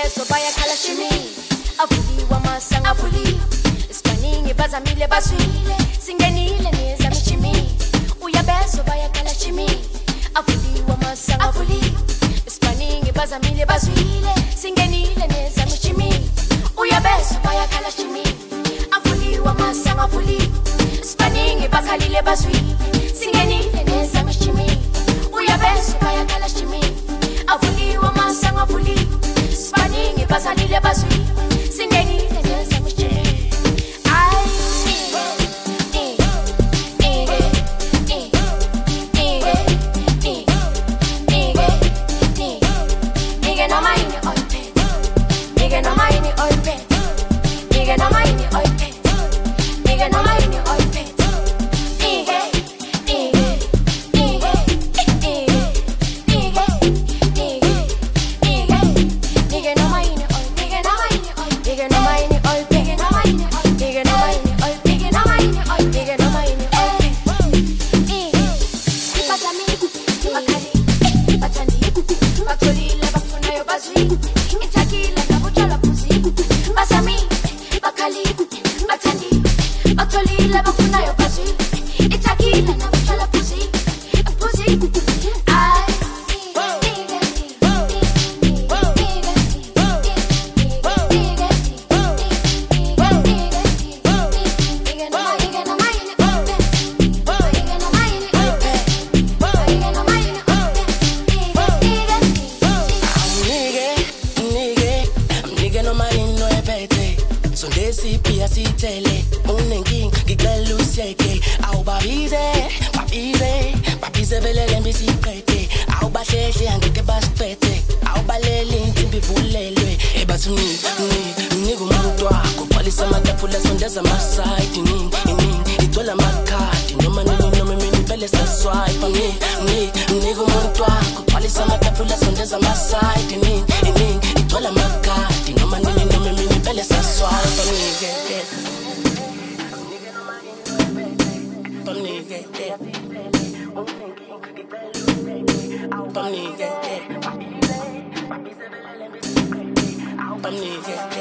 beso baya kalashimi avuli wamasa ngavuli Spaningi bazamile bazwile singenile neza michimi uya beso baya kalashimi avuli wamasa ngavuli Spaningi bazamile bazwile singenile neza michimi uya beso baya kalashimi avuli wamasa ngavuli Spaningi bazalile bazwile singenile neza michimi uya beso baya kalashimi avuli wamasa ngavuli Spaningi bazalile bazwile singenile neza michimi I'm